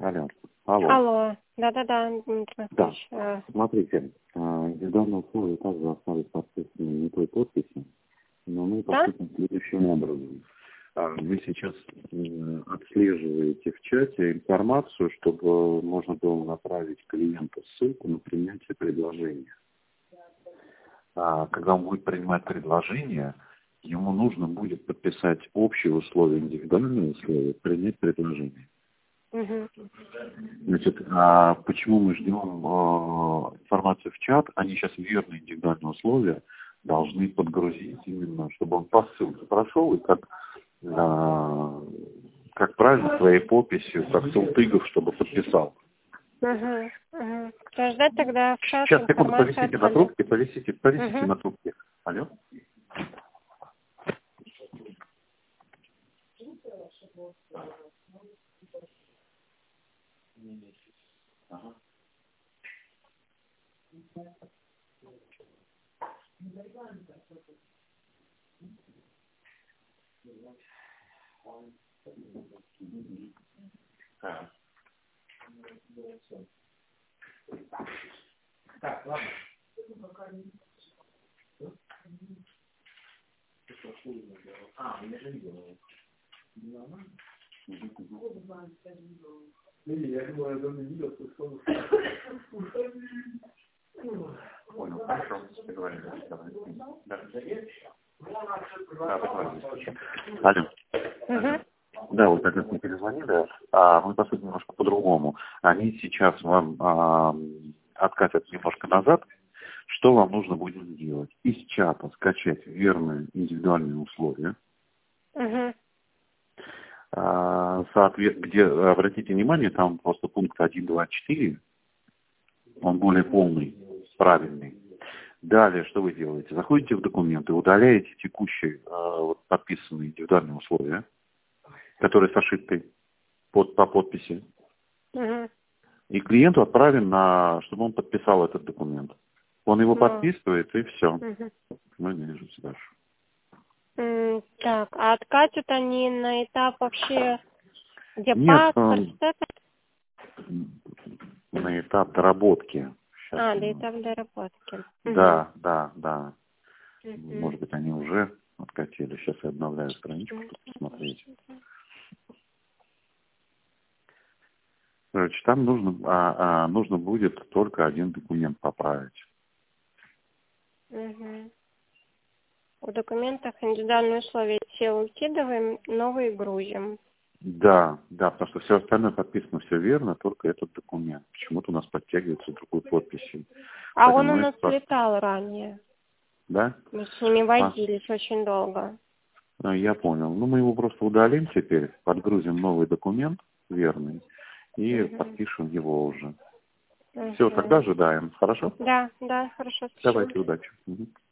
Алло. Алло. Да-да-да, Дмитрий Да. Анатольевич. Смотрите, индивидуальное условие также остались подписаны не той подписи, но мы Да? подписаны следующим образом. Вы сейчас отслеживаете в чате информацию, чтобы можно было направить клиенту ссылку на принятие предложения. Когда он будет принимать предложение, ему нужно будет подписать общие условия, индивидуальные условия, принять предложение. Угу. Значит, почему мы ждем информацию в чат? Они сейчас верные индивидуальные условия должны подгрузить именно, чтобы он по ссылке прошел, и как правильно, своей подписью, как Салтыгов, чтобы подписал. Угу. Угу. Кто ждать тогда в чат Сейчас, секунду, информацию повисите от на коллег. трубке, повисите на трубке. Алло? Ага. Так, ладно. Я же видел. Нормально? Я думаю, я давно не видел, что понял, хорошо, договорились. Да, договорились. Алло. Угу. Да, вот как мы перезвонили, мы, по сути, немножко по-другому. Они сейчас вам откатят немножко назад. Что вам нужно будет сделать? Из чата скачать верные индивидуальные условия. Угу. Где, обратите внимание, там просто пункт 1, 2, 4, он более полный, правильный. Далее, что вы делаете? Заходите в документы, удаляете текущие подписанные индивидуальные условия, которые с ошибкой по подписи, Угу. и клиенту отправим, чтобы он подписал этот документ. Он его подписывает, и все. Угу. Мы движемся дальше. Так, а откатят они на этап вообще, где Нет, паспорт, на этап доработки. Сейчас до этапа доработки. Да. Угу. Может быть, они уже откатили. Сейчас я обновляю страничку, чтобы посмотреть. Короче, там нужно будет только один документ поправить. Угу. В документах индивидуальные условия все выкидываем, новые грузим. Да, потому что все остальное подписано, все верно, только этот документ. Почему-то у нас подтягивается другой подписью. А он у нас летал ранее. Да? Мы с ними возились очень долго. Я понял. Мы его просто удалим теперь, подгрузим новый документ, верный, и подпишем его уже. Все, тогда ожидаем. Хорошо? Да, хорошо. Спасибо. Давайте, удачи.